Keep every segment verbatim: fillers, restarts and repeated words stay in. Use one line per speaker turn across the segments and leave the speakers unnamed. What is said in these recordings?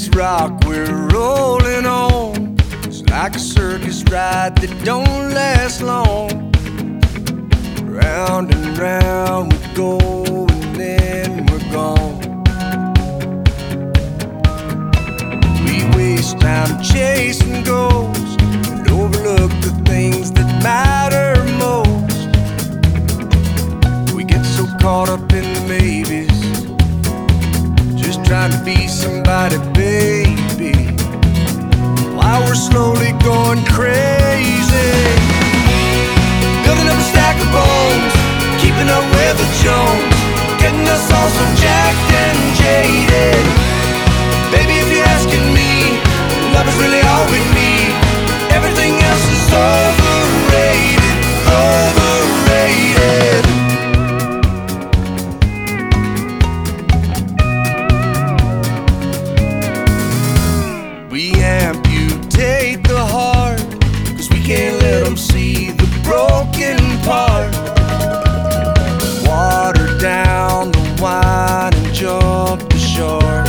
this rock we're rolling on. It's like a circus ride that don't last long. Round and round we go, and then we're gone. We waste time chasing ghosts and overlook the things that matter most. We get so caught up in the maybes, just trying to be somebody, baby, while we're slowly going crazy. Building up a stack of bones, keeping up with the Jones, getting us all so jacked and jaded. Baby, if you're asking me, love is really all we need. Everything else is overrated, overrated. We amputate the heart, cause we can't let them see the broken part. Water down the wine and jump the shark.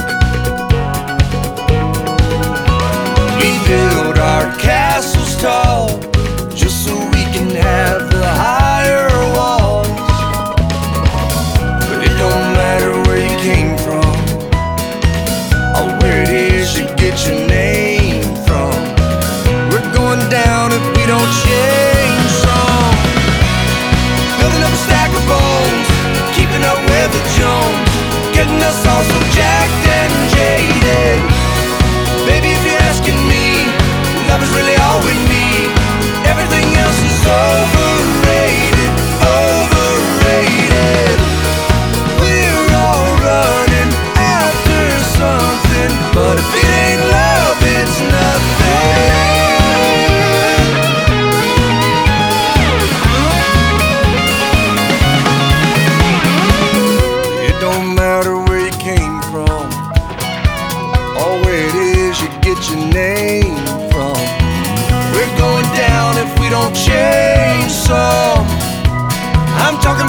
We build our castles tall, just so we can have the higher walls. But it don't matter where you came from, or where it is you get your name from. We're going down if we don't change some. Building up a stack of bones, keeping up with the Jones, getting us all so jacked and jaded. Baby, if you're asking me, love is really all we need. Everything else is overrated, overrated. We're all running after something, but if it ain't love, it's nothing. It don't matter where you came from, or where it is you get your name from. We're going down if we don't change some. I'm talking